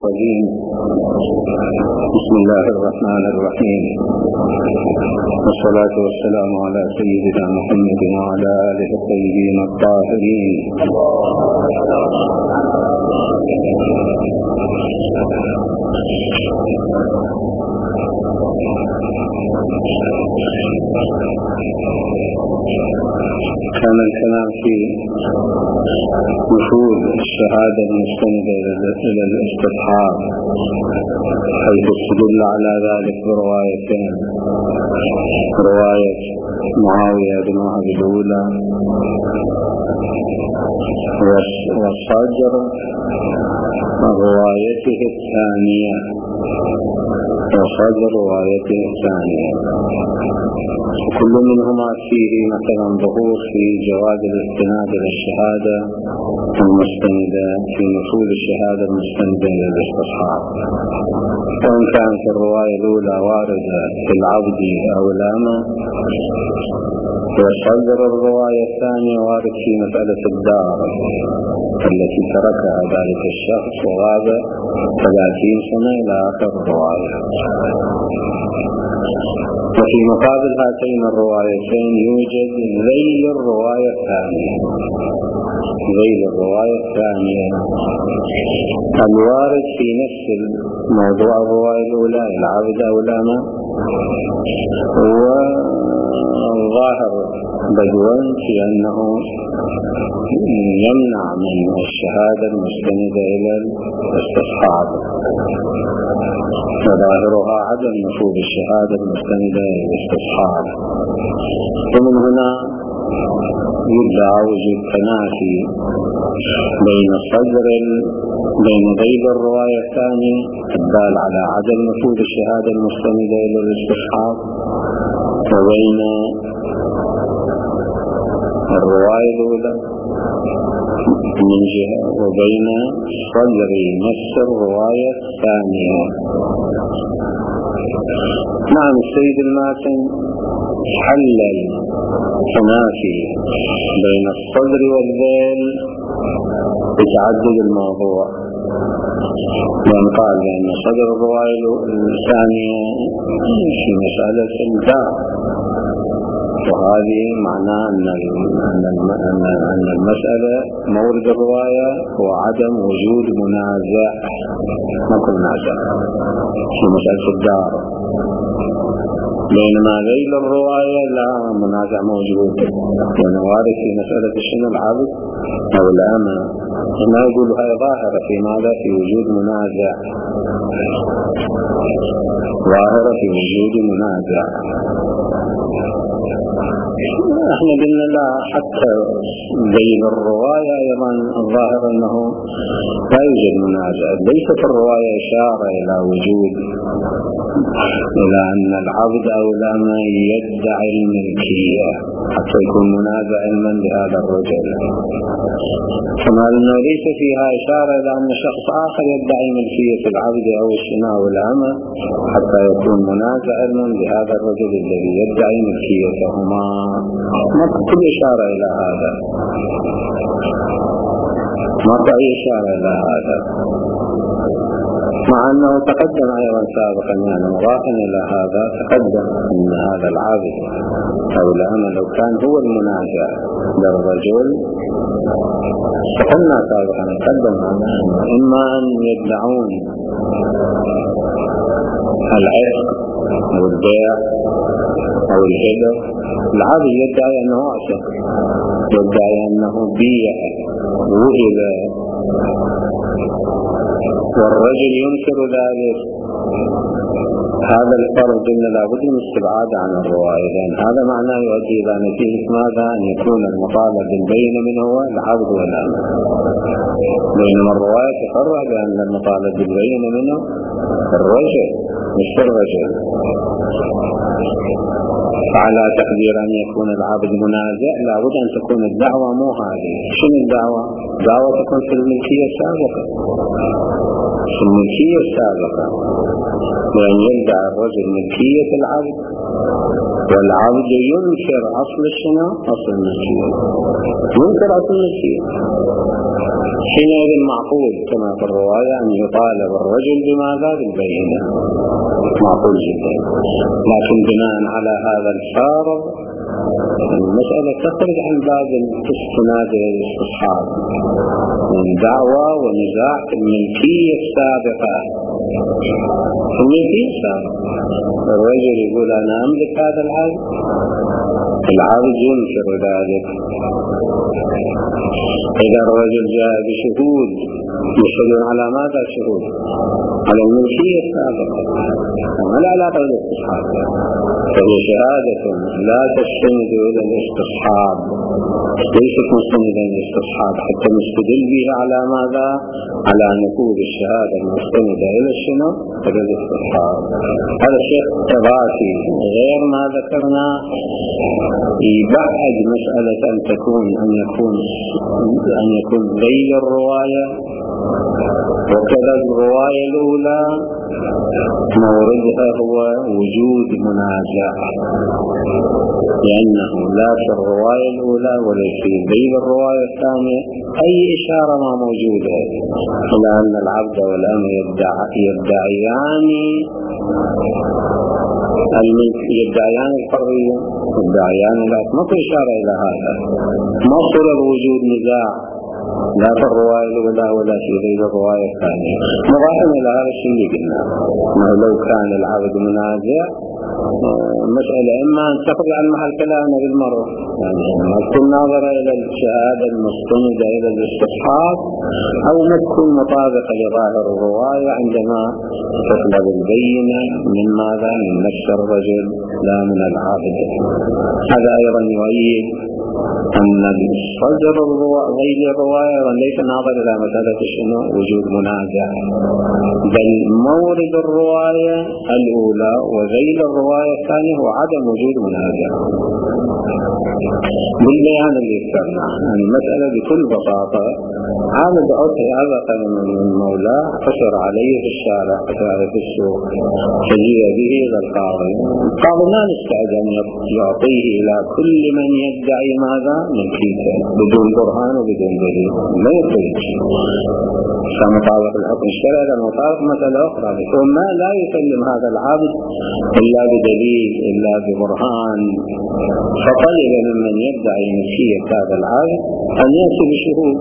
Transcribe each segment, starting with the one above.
بسم الله الرحمن الرحيم، والصلاة والسلام على سيدنا محمد وعلى آله الطيبين الطاهرين. كان الكلام في نفوذ الشهادة المستندة إلى الاستصحاب، حيث استدل على ذلك بروايتين: رواية معاوية بن وهب الأولى والصدر روايته الثانية، كل منهما فيه مثلا ظهور في جواز الاستناد إلى الشهادة المستندة في نفوذ الشهادة المستندة إلى الاستصحاب، وإن كانت الرواية الأولى واردة في العبد أو الأمة، وصدر الرواية الثانية وارد في مسألة الدار التي تركها ذلك الشخص وغاب 30 سنة إلى آخر الرواية. وفي مقابل هاتين الروايتين يوجد ذيل الرواية الثانية الوارد في نفس موضوع الرواية الأولى العبد أو الأمة، والظاهر بدوا في أنه يمنع من الشهادة المستندة إلى الاستصحاب، وظاهرها عدم نفوذ الشهادة المستندة إلى الاستصحاب. ومن هنا يدعى وجود تنافي بين ذيل الرواية الثانية الدال على عدم نفوذ الشهادة المستندة إلى الاستصحاب، وبين الرواية الأولى من جهة، وبين صدر نفس الرواية الثانية. نعم، السيد الماتن حل التنافي بين الصدر والذيل بتعدد الموضوع، لأن قال بأن صدر الرواية الثانية في مسألة الدار، وهذه معناه أن المسألة مورد الرواية هو عدم وجود منازع، نقول منازع في مسألة الدار، بينما ذيل الرواية لا منازع موجود، لأنه وارد في مسألة الشنو العبد أو الأمة، ما يقول هاي ظاهرة في ماذا؟ في وجود منازع، ظاهرة في وجود منازع. احنا قلنا لا، حتى ذيل الرواية أيضا الظاهر أنه لا يوجد منازع، ليست الرواية إشارة إلى وجود، إلى أن العبد أو الأمة يدعي الملكية حتى يكون منازع علما بهذا الرجل، كما أنه ليس فيها إشارة إلى أن شخص آخر يدعي ملكية العبد أو الشناء أو الأمة حتى يكون منازع علما بهذا الرجل الذي يدعي ملكيتهما، ما كل إشارة إلى هذا، ما أي إشارة إلى هذا، مع أنه تقدم أيضا سابقا، يعني مضافا إلى هذا تقدم أن هذا العابد أو الأمة لو كان هو المنازع للرجل، فقلنا سابقا تقدم هذا إما أن يدعون العتق أو البيع أو الهبة، العابد يدعي أنه عتق، يدعي أنه بيع وهب، والرجل ينكر ذلك. هذا الفرق قلنا لابد من الاستبعاد عن الرواية، لأن هذا معناه يؤدي إلى نتيجة ماذا؟ أن يكون المطالب بالبينة من هو العبد والأمة، بينما الرواية تفرع بأن المطالب بالبينة منه الرجل مش الرجل، على تقدير أن يكون العبد منازع لابد أن تكون الدعوة مو هذه. شنو الدعوة؟ دعوة تكون في الملكية السابقة، لأن يدعي الرجل ملكية العبد والعبد ينكر أصل الشناء، أصل الملكية، ينكر أصل الملكية، حينئذ معقول كما في الرواية أن يطالب الرجل بماذا؟ بالبينة، معقول جدا. لكن بناء على هذا الفارض المسألة تخرج عن باب الاستناد للاستصحاب من دعوى ونزاع في الملكية السابقة. الملكية السابقة الرجل يقول أنا أملك هذا العبد، العبد ينكر ذلك. إذا الرجل جاء بشهود يشهدون على ماذا؟ شهود على الملكية السابقة، ما لا علاقة بالاستصحاب، فهي شهادة لا تستند إلى الاستصحاب، ليست مستندة إلى الاستصحاب حتى نستدل بها على ماذا؟ على نفوذ الشهادة المستندة إلى شنو؟ إلى الاستصحاب. هذا شيء إضافي غير ما ذكرنا يبعد مسألة أن يكون ذيل الرواية. وكذا الرواية الأولى موردها هو وجود منازع، لأنه لا في الرواية الأولى ولا في ذيل الرواية الثانية أي إشارة ما موجودة إلى أن العبد والأمة يدعيان الحرية، يدعيان العبد، ما في إشارة إلى هذا. ما صورة وجود نزاع لا في الرواية الأولى ولا في غير الرواية الثانية. مضافا إلى هذا الشيء اللي قلنا أنه لو كان العبد منازع مسألة إما أن تخرج عن محل كلامنا بالمرة، يعني ما تكون ناظرة إلى الشهادة المستندة إلى الاستصحاب، أو ما تكون مطابقة لظاهر الرواية عندما تطلب البينة من ماذا؟ من نفس الرجل لا من العابد. هذا أيضا يؤيد أن الصدر غير الرواية ليس ناظر إلى مسألة شنو؟ وجود منازع، بل مورد الرواية الأولى وغير الرواية الثانية هو عدم وجود منازع. بالبيان اللي ذكرنا عن المسألة بكل بساطة، عامل أوصي هذا من مولاه حصر عليه في الشارع، حصر عليه في السوق، فجيء به إلى القاضي. القاضي ما نستعد أن يعطيه إلى كل من يدعي ماذا؟ ملكيته بدون برهان وبدون دليل، ما يطيق. فمطابق الحكم الشرعي المطابق مسألة أخرى، ثم لا يسلم هذا العبد إلا بدليل إلا ببرهان. فطلب ممن يدعي ملكية هذا العبد أن يأتي بشهود،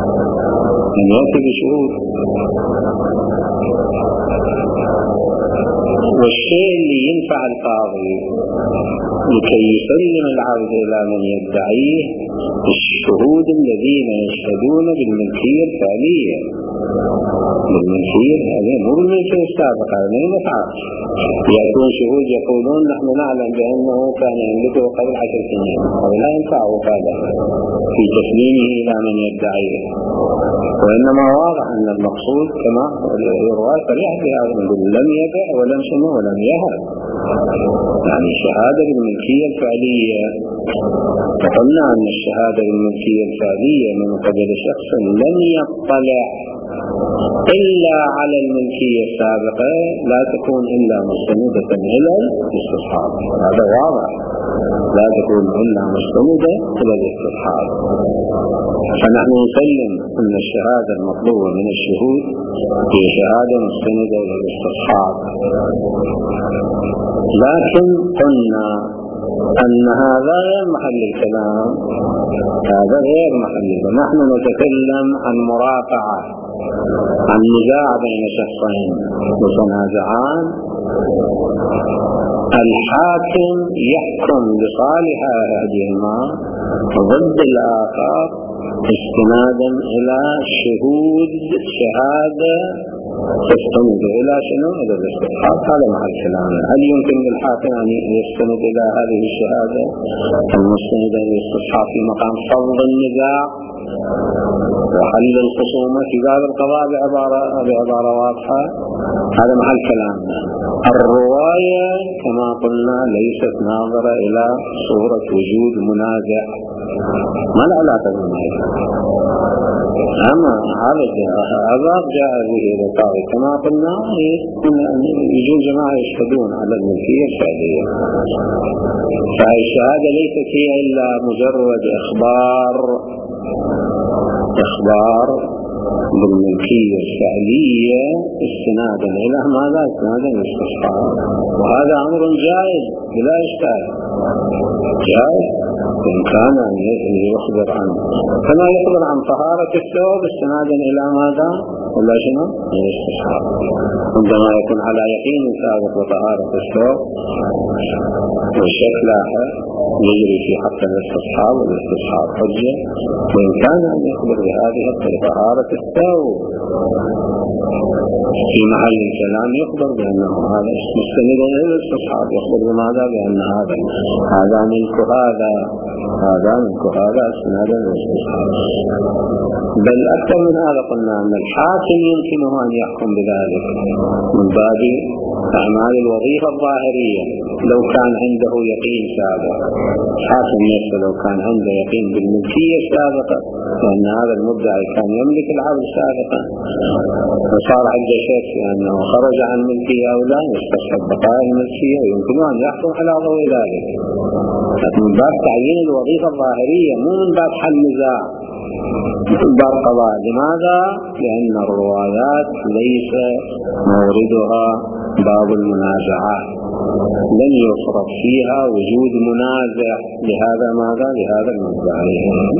والشيء اللي ينفع القاضي لكي يسلم العبد إلى من يدعيه الشهود الذين يشهدون بالملكية الفعلية، بالملكية هذه مو بالملكية السابقة، هذه نفعل. يكون شهود يقولون نحن نعلم بأنه كان يملكه قبل 10 سنين، ولا ينفعه هذا في تسليمه إلى من يدعيه. وإنما واضح أن المقصود كما الرواية صريحة في هذا، لم يبع ولم شنو ولم يهب، يعني شهادة بالملكية الفعلية. فقلنا أن الشهادة بالملكية الفعلية من قبل شخص لم يطلع إلا على الملكية السابقة لا تكون إلا مستندة إلى الاستصحاب، هذا واضح، لا تكون إلا مستندة إلى الاستصحاب. فنحن نسلم أن الشهادة المطلوبة من الشهود هي شهادة مستندة إلى الاستصحاب. لكن قلنا أن هذا غير محل الكلام، هذا غير محل. نحن نتكلم عن مراقعة، عن نزاع بين شخصين متنازعان، الحاكم يحكم بصالح أحدهما ضد الآخر استنادا إلى شهود شهادة تستند إلى شنو؟ إلى الاستصحاب. هذا محل كلامنا. هل يمكن للحاكم أن يستند إلى هذه الشهادة المستندة إلى الاستصحاب في مقام فض النزاع وحل الخصومة في باب القضاء بعبارة واضحة؟ هذا محل كلامنا. الرواية كما قلنا ليست ناظرة إلى صورة وجود منازع، ما لا علاقة بالمنازع. أما هذا جاء به إلى القاضي كما قلنا يجون جماعة يشهدون على الملكية الفعلية، فالشهادة ليست هي إلا مجرد إخبار بالملكية الفعلية استنادا إلى ماذا؟ استنادا للاستصحاب، وهذا أمر جائز بلا إشكال، جائز إن كان يخبر عنه كما يخبر عن طهارة الثوب استنادا إلى ماذا؟ ولا شنو؟ الاستصحاب. عندما يكون على يقين سابق بطهارة الثوب والشك لاحق يجري في حق الاستصحاب، والاستصحاب حجة، وإن كان أن يخبر بهذه طهارة الثوب في محل الكلام يخبر بأنه هذا مستند إلى الاستصحاب، يخبر بماذا؟ بأن هذا ملك هذا ملك هذا استنادا إلى الاستصحاب. بل أكثر من هذا قلنا أن الحاكم يمكنه أن يحكم بذلك من باب أعمال الوظيفة الظاهرية لو كان عنده يقين سابق. حاكم نفسه لو كان عنده يقين بالملكية السابقة وأن هذا المدعي كان يملك العبد سابقا وصار عنده شك أنه خرج عن الملكية أو لا، يستصحب بقاء الملكية ويمكن أن يحكم على ضوء ذلك. لكن من باب تعيين الوظيفة الظاهرية، مو من باب حل نزاع، من باب قضاء. لماذا؟ لأن الروايات ليس موردها باب المنازعات، لن يفرض فيها وجود منازع لهذا ماذا؟ لهذا المدعي.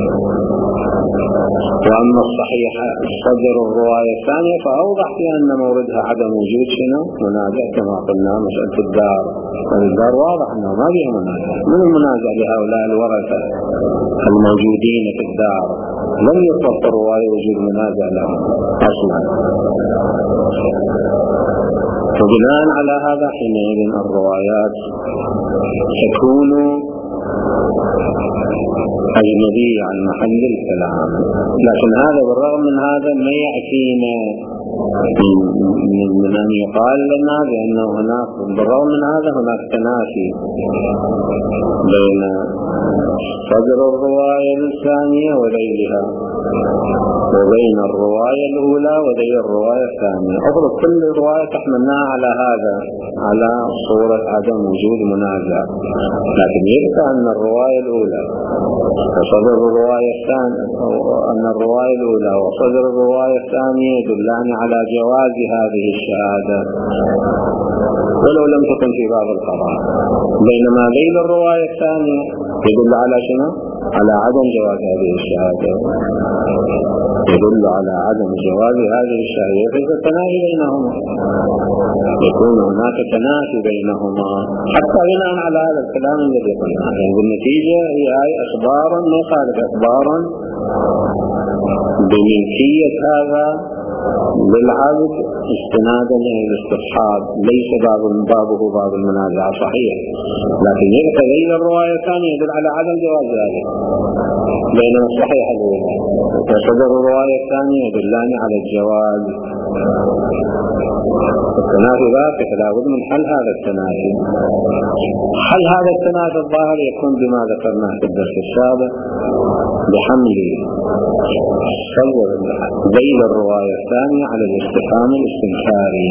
وأما الصحيح صدر الرواية الثانية فأوضح في أن موردها عدم وجود شنو؟ منازع، كما قلنا مسألة الدار، الدار واضح أنه ما فيها منازع. من المنازع لهؤلاء الورثة الموجودين في الدار؟ لم يفرض الرواية وجود منازع لهم أصلا. وبناء على هذا حينئذ الروايات تكون أجنبية عن محل الكلام. لكن هذا بالرغم من هذا ما يأتينا من أن يقال لنا بأنه هناك بالرغم من هذا هناك تنافي بين صدر الرواية الثانية وذيلها، وبين الرواية الأولى وذيل الرواية الثانية. أفرض كل رواية تحملناها على هذا، على صورة عدم وجود منازع، لكن يبقى أن الرواية الأولى وصدر الرواية الثانية، أن الرواية الأولى وصدر الرواية الثانية يدلان على جواز هذه الشهادة ولو لم تكن في باب القضاء، بينما ذيل الرواية الثانية يدل على شنو؟ على عدم جواز هذه الشهادة، يدل على عدم جواز هذه الشهادة. فإذا تنافي بينهما، يكون هناك تنافي بينهما حتى بناء على هذا الكلام الذي قلناه. يعني بالنتيجة هي أخبارا ما خالف أخبارا بملكية هذا للعبد استنادا إلى الاستصحاب، ليس بابه باب المنازع صحيح، لكن يبقى ذيل الرواية الثانية يدل على عدم جواز ذلك، بينما الصحيح الأولى وصدر الرواية الثانية يدلان على الجواز. التنافي ذاك فلا بد من حل هذا التنافي. حل هذا التنافي الظاهر يكون بما ذكرناه في الدرس السابق، بحمل صدر ذيل الرواية الثانية على الاستفهام الاستنكاري،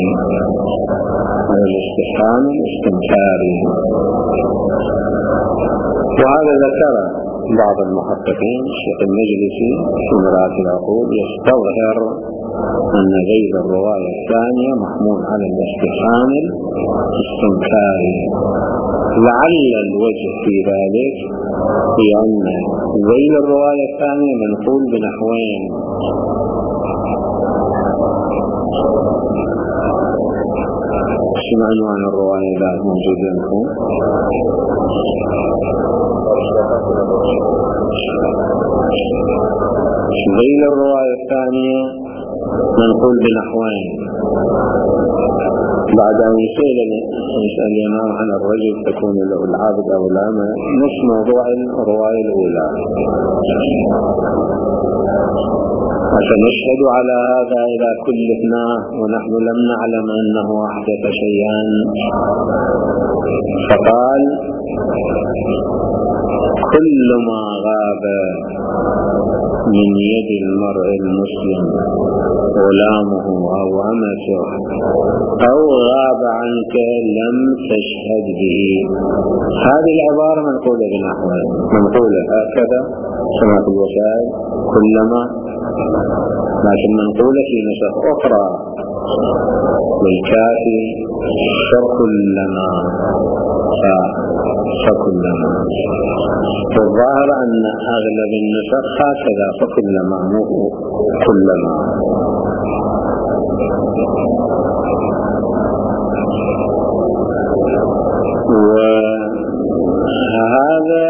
وهذا ذكر بعض المحققين الشيخ المجلسي في مرآة العقول يستظهر أن ذيل الرواية الثانية محمول على الاستفهام الاستنكاري. لعل الوجه في ذلك هي أن ذيل الرواية الثانية منقول بنحوين، شنو عنوان الرواية إذا موجود لكم؟ ذيل الرواية الثانية منقول بنحوين. بعد أن يسأل الإمام عن الرجل تكون له العابد أو الأمة، نفس موضوع الرواية الأولى. فنشهد على هذا إذا كلفناه ونحن لم نعلم أنه أحدث شيئا. فقال: كل ما غاب من يد المرء المسلم غلامه أو أمته أو غاب عنك لم تشهد به. هذه العبارة منقولة بنحوين، منقولة هكذا كما في الوسائل: كلما لكن منقولة في نسخ أخرى للكافي فكلما فالظاهر أن أغلب النسخ هكذا فكلما مو كلما. وهذا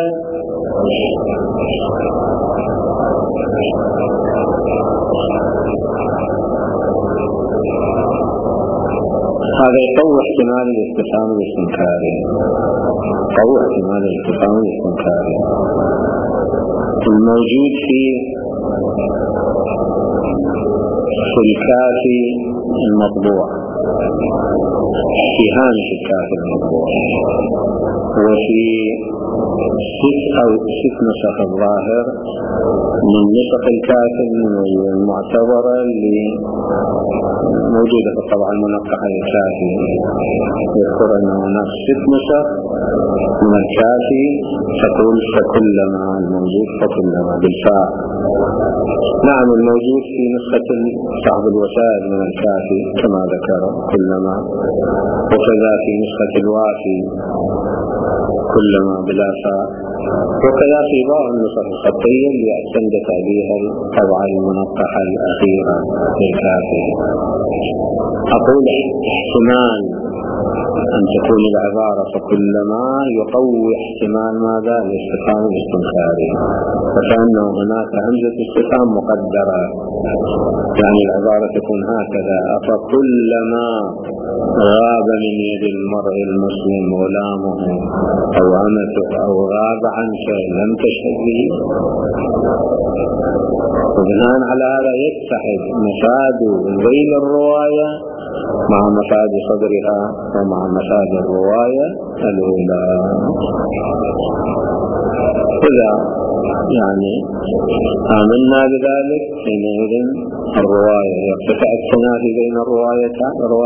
يقوي احتمال الاستفهام الاستنكاري، الموجود في الكافي المطبوع، في هامش الكافي المطبوع، وفي 6 نسخ الظاهر من نسخ الكافي المعتبرة اللي موجودة في الطبعة المنقحة للكافي. يذكر أنه هناك 6 نسخ من الكافي تقول فكلما، الموجود فكلما بالفاء. نعم، الموجود في نسخة صاحب الوسائل من الكافي كما ذكر كلما، وكذا في نسخة الوافي كلما بلا فاء، وكذا في بعض النسخ الخطية اللي اعتمدت عليها الطبعة المنقحة الأخيرة للكافي. أقول احتمال أن تكون العبارة فكلما يقوي احتمال ماذا؟ الاستفهام الاستنكاري، فكأنه هناك همزة استفهام مقدرة، يعني العبارة تكون هكذا: أفكلما غاب من يد المرء المسلم غلامه أو أمته أو غاب عنك لم تشهد به. وبناء على هذا يتحد مفاد ذيل الرواية مع مفاد صدرها ومع مفاد الرواية الأولى. إذا يعني آمنا بذلك حينئذ الرواية يرتفع التنافي بين الروايات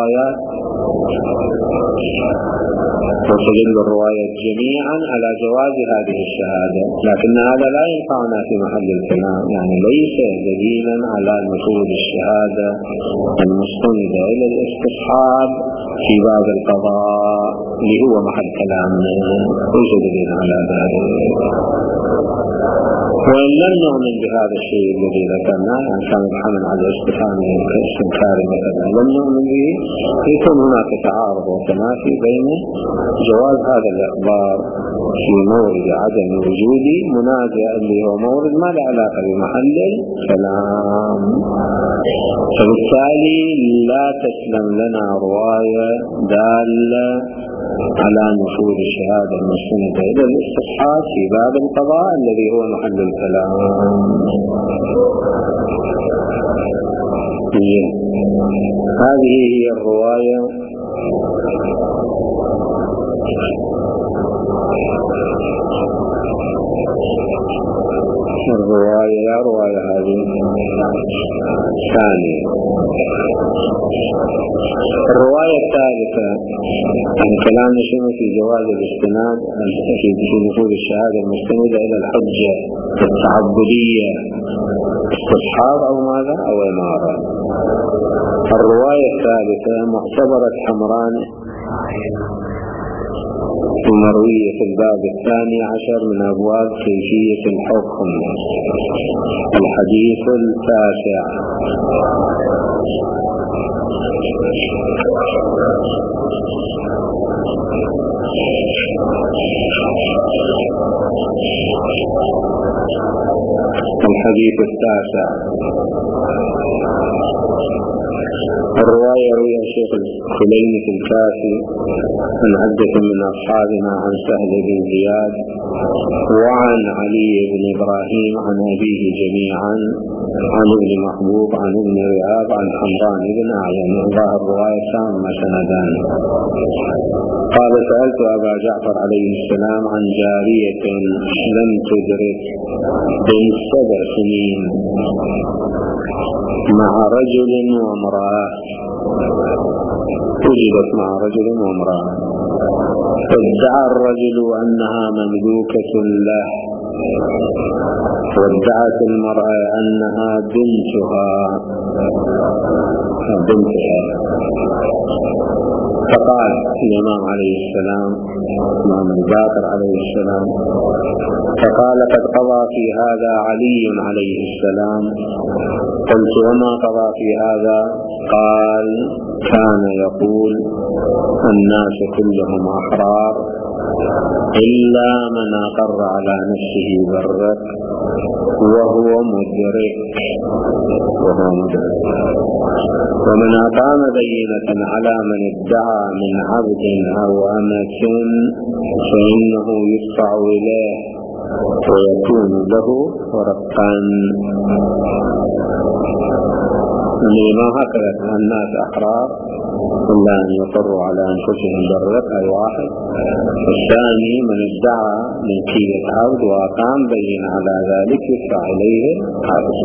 وتدل الرواية جميعا على جواز هذه الشهادة، لكن هذا لا ينفعنا في محل الكلام، يعني ليس دليلا على نفوذ الشهادة المستندة إلى الاستصحاب في باب القضاء اللي هو محل كلامنا، ليس دليلا على ذلك. وإن لم نؤمن بهذا الشيء الذي ذكرناه، أن كان الحمل على الاستفهام الاستنكاري مثلا لم نؤمن به، يكون هناك تعارض وتنافي بين جواز هذا الإخبار في مورد عدم وجود منازع اللي هو مورد ما له علاقة بمحل الكلام. فبالتالي لا تسلم لنا رواية دالة على نفوذ الشهادة المستندة إلى الاستصحاب في باب القضاء الذي هو محل الكلام. هذه هي الرواية رواية هذه ثانية. الرواية الثالثة عن كلام شنو في جواز الاستناد في نفوذ الشهادة المستندة إلى الحجة التعبدية، استصحاب أو ماذا أو إمارة. الرواية الثالثة معتبرة حمران المروية في الباب 12 من أبواب كيفية الحكم، الحديث 9. الحديث 9. الرواية روي الشيخ الخليني في الكافي عن عدة من أصحابنا عن سهل بن زياد وعن علي بن إبراهيم عن أبيه جميعا عن ابن محبوب عن ابن رياض عن حمران بن أعين. ظاهر الرواية تامة سندان. قال: سألت أبا جعفر عليه السلام عن جارية لم تدرك بين 7 سنين مع رجل وامرأة، وجدت مع رجل وامرأة، فادعى الرجل أنها مملوكة له وادعت المرأة أنها بنتها. فقال الإمام عليه السلام، الإمام الباقر عليه السلام، فقال قد قضى في هذا علي عليه السلام. قلت وما قضى في هذا؟ قال كان يقول الناس كلهم أحرار إلا من أقر على نفسه بالرق وهو مدرك، ومن أقام بينة على من ادعى من عبد أو أمة فإنه يدفع إليه ويكون له رقا. ما هكذا الناس أحرار إلا أن يقروا على أنفسهم بالرق، أي واحد. الثاني من ادعى ملكية عبد وأقام بين على ذلك يدفع إليه عبد.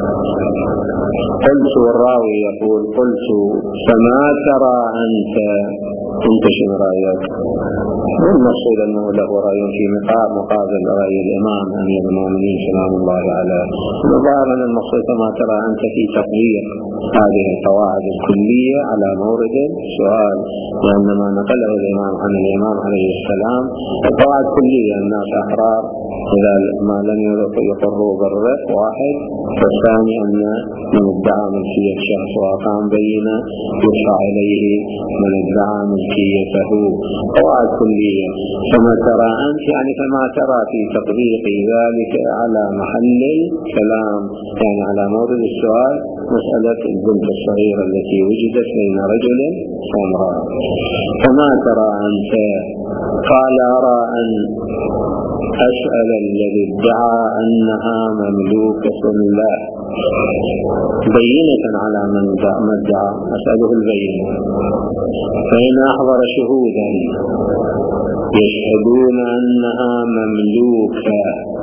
قلت والراوي يقول قلت فما ترى أنت شنو رأيك؟ المقصود أنه له رأي في مقابل رأي الإمام أمير المؤمنين سلام الله عليه. ظاهرا المقصود فما ترى أنت في تطبيق هذه القواعد الكلية على مورد السؤال، لأنما نقله الإمام عن الإمام عليه السلام القواعد كلية الناس أحرار إذا ما لم يقروا بالرق واحد. والثاني أن من ادعى ملكية شخص وأقام بينة يدفع إليه من ادعى ملكيته. قواعد كلية. فما ترى أنت يعني فما ترى في تطبيق ذلك على محل الكلام، يعني على مورد السؤال مسألة البنت الصغيرة التي وجدت بين رجل وامرأة. فما ترى أنت؟ قال أرى أن أسأل الذي ادعى أنها مملوكة له بينة على من ادعى، أسأله البينة. فإن أحضر شهودا يشهدون أنها مملوكة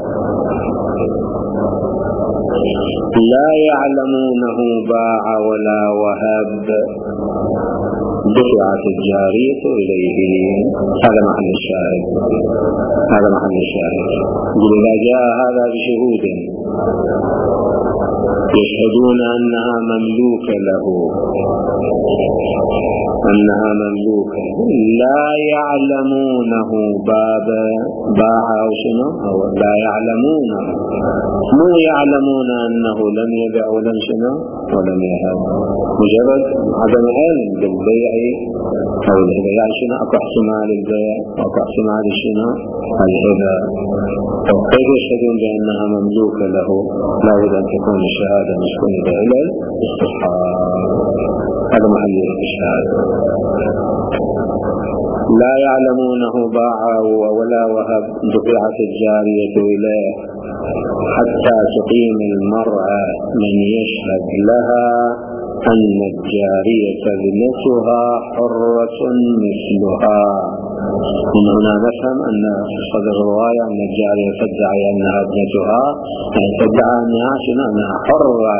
لا يعلمونه باع ولا وهب دفعت الجارية إليه. هذا محل الشاهد. إذا جاء هذا بشهود يشهدون أنها مملوكة له، لا يعلمونه باع أو شنو، أو لا يعلمونه، مو يعلمون أنه لم يبيع ولم شنو ولم يهب، مجرد عدم علم بالبيع أو الهبة. شنو أكو احتمال البيع أكو احتمال شنو الهبة. كيف يشهدون بأنها مملوكة له؟ لا بد أن تكون الشهادة مسكونة إلى الاستصحاب. هذا محل الإشهاد. لا يعلمونه باع ولا وهب دفعت الجارية إليه حتى تقيم المرأة من يشهد لها أن الجارية ابنتها حرة مثلها. من هنا نفهم أن صدر الرواية أن الجارية تدعي أنها ابنتها، تدعي أنها حرة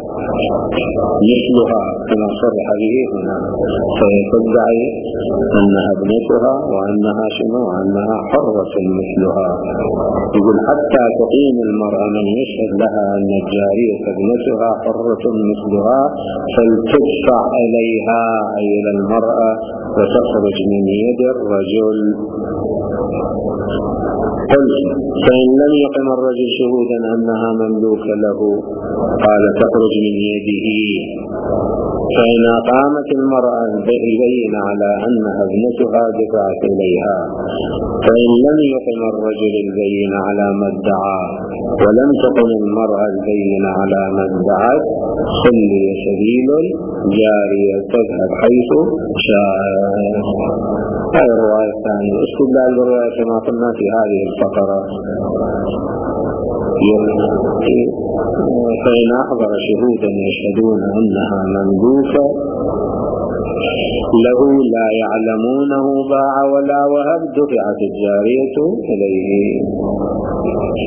مثلها كما صرح به هنا، فتدعي أنها ابنتها وأنها شنو وأنها حرة مثلها. يقول حتى تقيم المرأة من يشهد لها أن الجارية ابنتها حرة مثلها فلتدفع إليها أي إلى المرأة وتخرج من يد الرجل. قلت فإن لم يقم الرجل شهودا أنها مملوكة له قال تخرج من يده. فإن أقامت المرأة البينة على أنها ابنتها دفعت إليها. فإن لم يقم الرجل البينة على ما ادعى ولم تقم المرأة البينة على ما ادعت خلي سبيل الجارية تذهب حيث شاءت. هذه الرواية الثانية. استدلال بالرواية كما قلنا في هذه الفقرة. فإن أحضر شهودا يشهدون أنها مملوكة له لا يعلمونه باع ولا وهب دفعت الجارية إليه.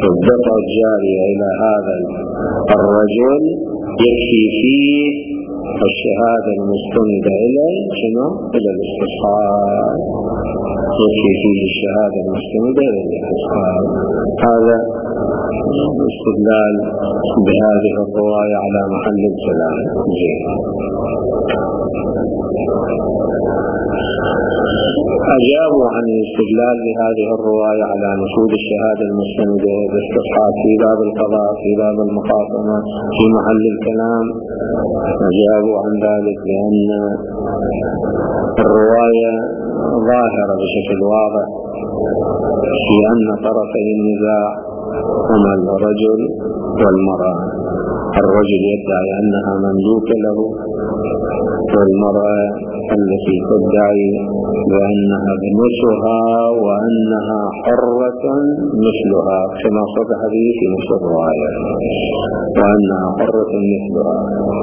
فدفع الجارية إلى هذا الرجل يكفي فيه الشهادة المستندة إلى شنو؟ إلى الاستصحاب، يكفي فيه الشهادة المستندة إلى الاستصحاب. هذا استدلال بهذه الرواية على محل الكلام. أجابوا عن الاستدلال بهذه الرواية على نفوذ الشهادة المستندة بالاستصحاب في باب القضاء في باب المخاصمة في محل الكلام. أجابوا عن ذلك لأن الرواية ظاهرة بشكل واضح في أن طرفي النزاع هما الرجل والمرأة. الرجل يدعي أنها مملوكة له، والمرأة التي تدعي بأنها ابنتها وأنها حرة مثلها كما صدح به في نفس الرواية، وأنها حرة مثلها.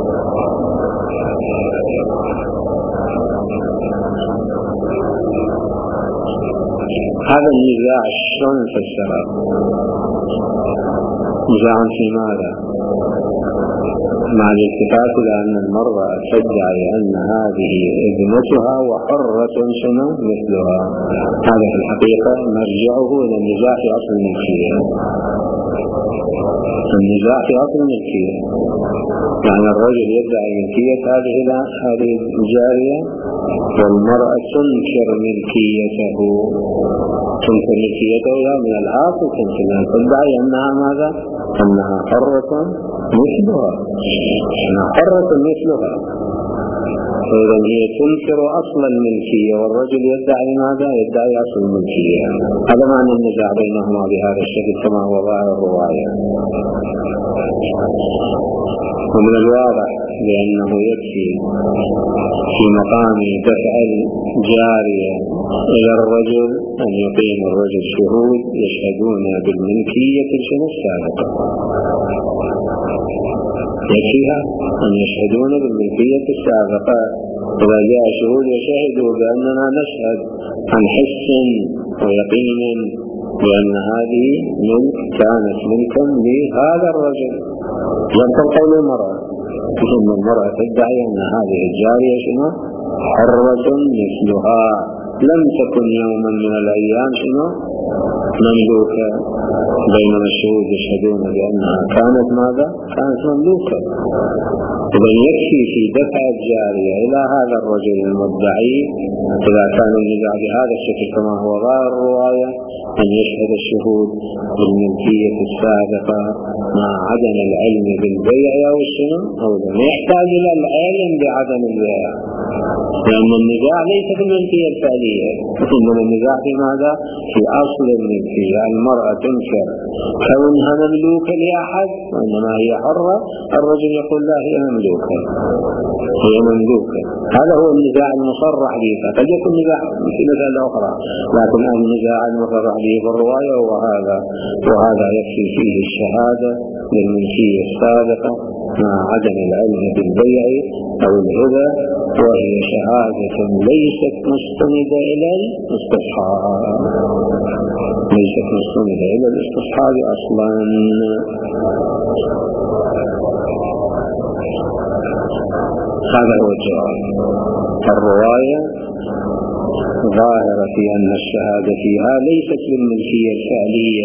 هذا النزاع شلون نفسره؟ نزاع في ماذا؟ مع الالتفات إلى أن المرأة تدعي أن هذه ابنتها وحرة شنو مثلها. هذا في الحقيقة مرجعه إلى النزاع في أصل الملكية. النزاع في أصل الملكية يعني الرجل يدعي ملكية هذه الجارية، والمرأة تنكر ملكيته، تنكر ملكيته من العاق، وتنكر أن تدعي أنها ماذا؟ أنها حرة مثلها، أنها حرة مثلها. فإذا هي تنكر أصل الملكية والرجل يدعي ماذا؟ يدعي أصل الملكية. هذا معنى النزاع بينهما بهذا الشكل كما هو ظاهر الرواية. ومن الواضح بأنه يكفي في مقام دفع الجارية إلى الرجل أن يقيم الرجل شهود يشهدون بالملكية السابقة. يكفيها أن يشهدون بالملكية السابقة. إذا جاء شهود يشهدوا بأننا نشهد عن حس ويقين بأن هذه ملك كانت ملكا لهذا الرجل، يبقى قول المرأة، ثم المرأة تدعي أن هذه الجارية شنو؟ حرة مثلها، لم تكن يوما من الأيام شنو؟ مملوكة، بينما الشهود يشهدون بأنها كانت ماذا؟ كانت مملوكة. إذا يكفي في دفع الجارية إلى هذا الرجل المدعي إذا كان النزاع بهذا الشكل كما هو ظاهر الرواية أن يشهد الشهود بالملكية السابقة مع عدم العلم بالبيع أو الشنو أو لا يحتاج إلى العلم بعدم البيع، لأن النزاع ليس في الملكية الفعلية، إنما النزاع في ماذا؟ في أصل الملكية. المرأة تنكر كونها مملوكة لأحد وإنما هي حرة، الرجل يقول لا هي مملوكة، هي مملوكة. هذا هو النزاع المصرح به. قد يكون نزاع في مسألة أخرى، لكن النزاع المصرح به في الرواية هو هذا، وهذا يكفي فيه الشهادة للملكية السابقة مع عدم العلم بالبيع أو الهبة، وهي شهادة ليست مستندة إلى الاستصحاب، ليست مستندة إلى الاستصحاب أصلا. هذا هو الجواب. الرواية ظاهرة في أن الشهادة فيها ليست للملكية الفعلية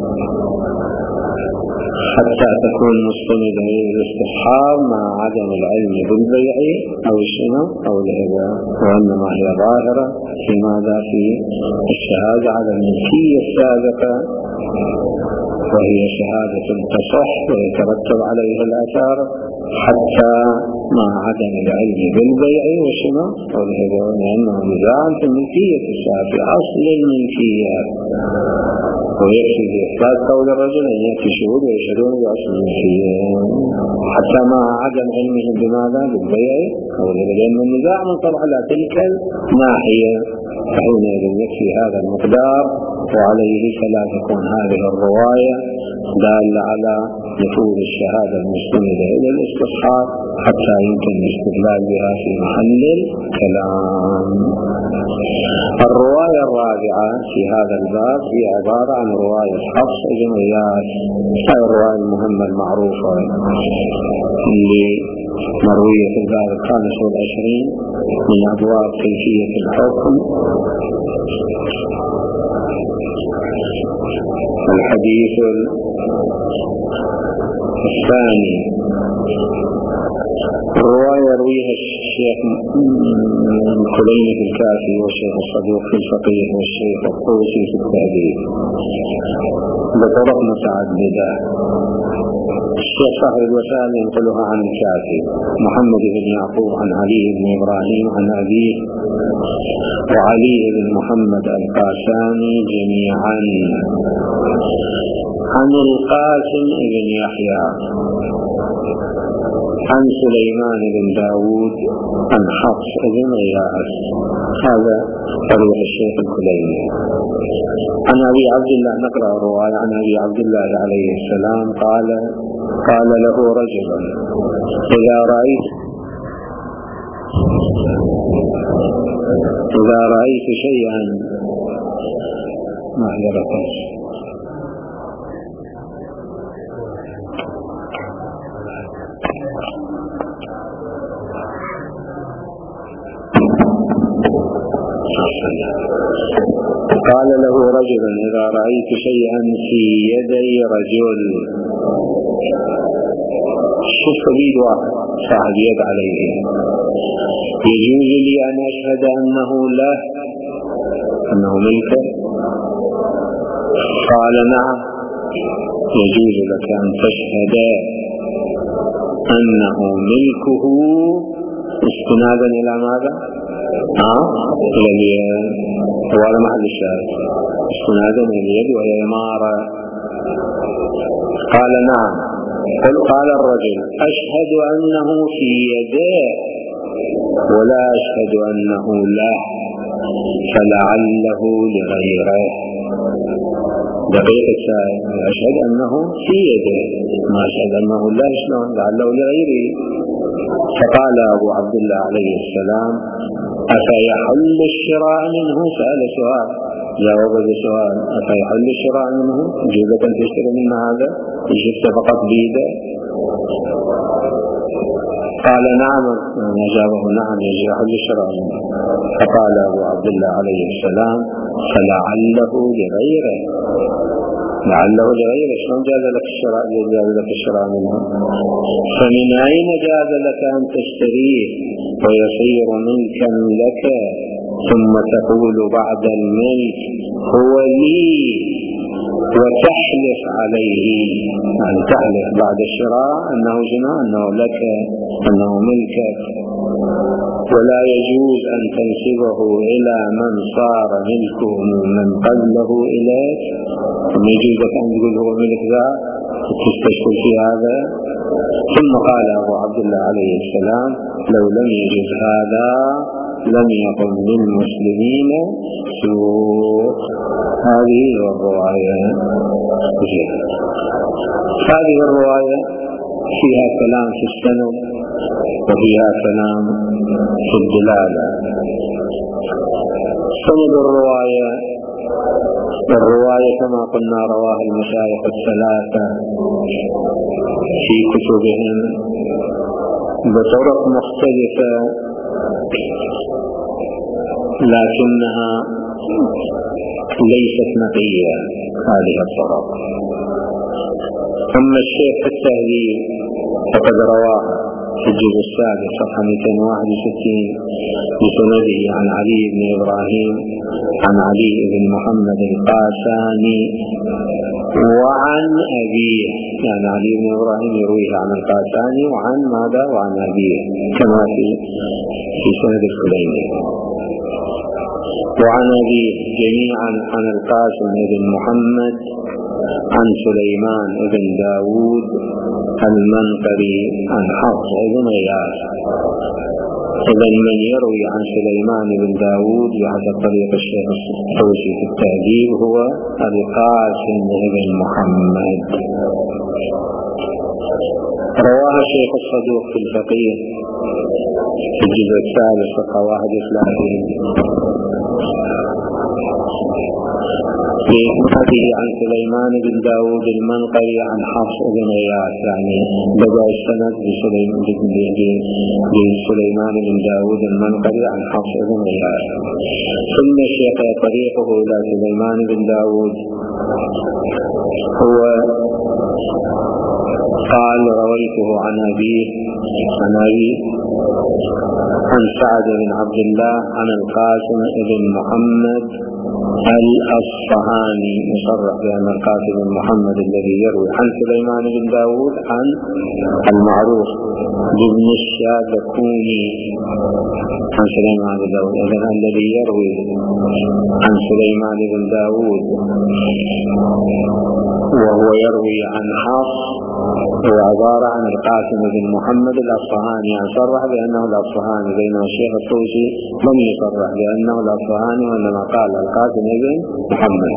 حتى تكون مستندة إلى الاستصحاب مع عدم العلم بالبيع أو الشنو أو الهبة، وإنما هي ظاهرة في ماذا؟ في الشهادة على الملكية السابقة، وهي شهادة تصح ويترتب عليها الآثار حتى مع عدم العلم بالبيع والشنو والهبة، لأنه نزاع في الملكية السابقة في أصل الملكية. ويكفي بإثبات قول الرجل أن يأتي شهود ويشهدون بأصل الملكية حتى مع عدم علمهم بماذا؟ بالبيع أو الهبة، لأن النزاع منطبع على تلك الناحية، فحينئذ يكفي هذا المقدار، وعليه فلا تكون هذه الرواية دالة على نفوذ الشهادة المستندة إلى الاستصحاب حتى يمكن الاستدلال بها في محل الكلام. الرواية الرابعة في هذا الباب هي عبارة عن رواية حفص بن غياث، هذه الرواية المهمة المعروفة مروية في الباب 25 من أبواب كيفية الحكم. الحديث الثاني رواية يرويها الشيخ الكليني في الكافي، والشيخ الصدوق في الفقيه، والشيخ الطوسي في التهذيب بطرق متعددة. الشيخ صاحب الوسائل ينقلها عن الكافي محمد بن يعقوب عن علي بن إبراهيم عن أبيه وعلي بن محمد القاساني جميعا عن القاسم بن يحيى عن سليمان بن داود عن حفص بن غياث. هذا طريق الشيخ الكليني. عن أبي عبد الله نقرأ رواية عن أبي عبد الله عليه السلام قال له رجل إذا رأيت شيئا قال له رجل إذا رأيت شيئا في يدي رجل، شوف بيد واحد صاحب يد عليه، يجوز لي أن أشهد أنه له، أنه ملكه؟ قال نعم، يجوز لك أن تشهد أنه ملكه استنادا إلى ماذا؟ هذا محل الشاهد، استنادا إلى اليد وهي إمارة. قال نعم. قال الرجل أشهد أنه في يده ولا أشهد أنه له، فلعله لغيره. دقيق السائل، أشهد أنه في يده ما أشهد أنه لا، شلون لعله لغيره؟ فقال أبو عبد الله عليه السلام أفيحل الشراء منه؟ سأل سؤال، جاوب بسؤال، أفيحل الشراء منه؟ جزء أن تشتري من هذا جزء فقط بيده؟ قال نعم، أجابه نعم يجب يحل الشراء منه. فقال أبو عبد الله عليه السلام فلعله لغيره. لعله لغيره، شلون جاز لك الشراء منه؟ فمن أين جاز لك أن تشتريه ويصير ملكا لك ثم تقول بعد الملك هو لي وتحلف عليه، يعني تحلف بعد الشراء أنه جناء، أنه لك، أنه ملكك، ولا يجوز أن تنسبه إلى من صار ملكه من قبله إليك. يجوز لك أن تقول هو ملك ذا وتستشكل في هذا. ثم قال أبو عبد الله عليه السلام لو لم يجوز هذا لم يكن للمسلمين سوء. هذه الرواية. هذه الرواية فيها كلام في السند وفيها كلام في الدلالة. سند الرواية كما قلنا رواه المشايخ الثلاثة في كتبهم بطرق مختلفة، لكنها ليست نقية هذه الطرق. أما الشيخ في التهذيب فقد رواها في الجزء السادس صفحة 261 بسنده عن علي بن إبراهيم عن علي بن محمد القاساني وعن أبيه، يعني علي بن إبراهيم يرويه عن القاساني وعن ماذا؟ وعن أبيه، كما في سند الكليني. وعن أبيه جميعا عن القاسم بن محمد عن سليمان بن داود المنقري عن حفص بن غياث. إذا من يروي عن سليمان بن داود بحسب طريق الشيخ الطوسي في التهذيب هو القاسم بن محمد. رواه الشيخ الصدوق في الفقيه في الجزء الثالث صفحة 31 لإسناده عن سليمان بن داود المنقري عن حفص بن غياث، يعني بدأ السند بسليمان بن داود المنقري عن حفص بن غياث. ثم شيخ طريقه إلى سليمان بن داود هو قال رويته عن أبيه عن سعد بن عبد الله عن القاسم بن محمد الأصفهاني، مصرح بأن القاسم بن محمد الذي يروي عن سليمان بن داود عن المعروف بابن الشابكوني عن سليمان بن داود، إذن الذي يروي عن سليمان بن داود وهو يروي عن حفص هو عبارة عن القاسم بن محمد الأصفهاني، يعني صرح بأنه الأصفهاني، بينما الشيخ الطوسي لم يصرح بأنه الأصفهاني وإنما قال القاسم بن محمد.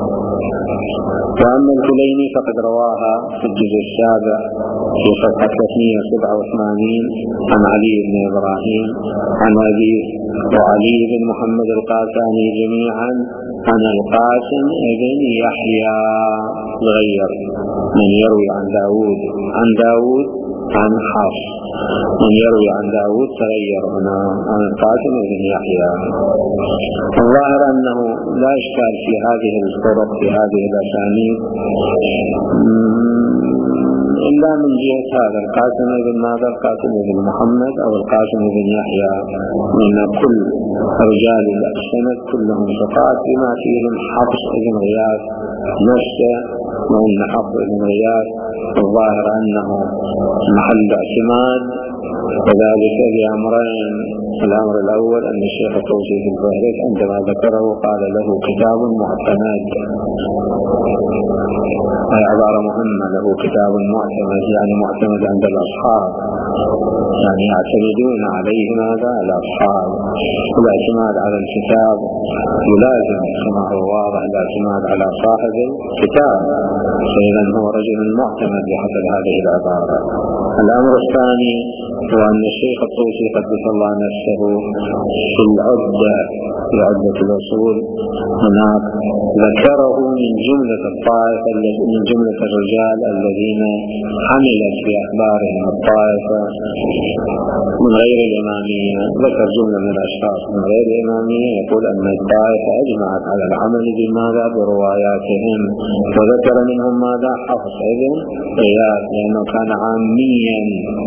وأما الكليني فقد رواها في الجزء السابع في صفحة 387 عن علي بن إبراهيم عن أبيه وعلي بن محمد القاساني جميعا عن القاسم بن يحيى، غير من يروي عن داود عن حفص، من يروي عن داود تغير هنا عن القاسم بن يحيى. الظاهر أنه لا إشكال في هذه الطرق في هذه الأسانيد إلا من جهة هذا القاسم بن محمد أو القاسم بن يحيى، من كل رجال السند كلهم ثقات بما فيهم حفص بن غياث نفسه، وأن حفص بن غياث الظاهر أنه محل اعتماد، وذلك لأمرين. الأمر الأول أن الشيخ الطوسي في الفهرس عندما ذكره قال له كتاب معتمد، هذه عبارة مهمة، له كتاب معتمد يعني معتمد عند الأصحاب، يعني يعتمدون عليه ماذا؟ الأصحاب. الاعتماد على الكتاب يلازم كما هو واضح الاعتماد على صاحب الكتاب، فإذا هو رجل معتمد بحسب هذه العبارة. الأمر الثاني هو أن الشيخ الطوسي قدس الله نفسه في عدة الأصول هناك ذكره من جملة الطائفة، من جملة الرجال الذين حملت في أخبارهم الطائفة من غير الإمامية، ذكر جملة من الأشخاص من غير الإمامية يقول أن الطائفة أجمعت على العمل بماذا؟ برواياتهم، وذكر منهم ماذا؟ حفص بن غياث، لأنه كان عاميا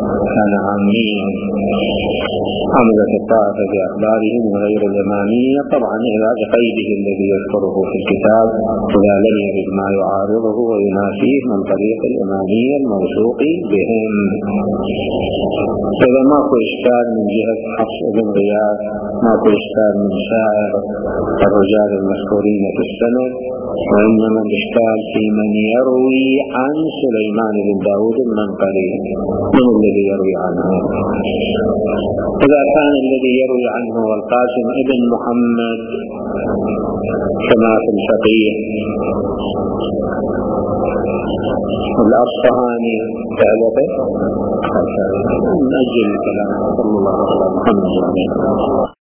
حملت الطائفة بأخباره من غير الإمامية، طبعا إلى قيده الذي يذكره في الكتاب إذا لم يرد ما يعارضه وينافيه من طريق الإمامية الموثوق بهم. إذا ماكو إشكال من جهة حفص بن غياث، ماكو إشكال من سائر الرجال المذكورين في السند، وإنما الإشكال في من يروي عن سليمان بن داود المنقري، من الذي يروي عنه. إذا كان الذي يروي عنه والقاسم ابن محمد كما في الفقيه الأصفهاني تعلقه من أجل الكلام. صلى الله عليه وسلم.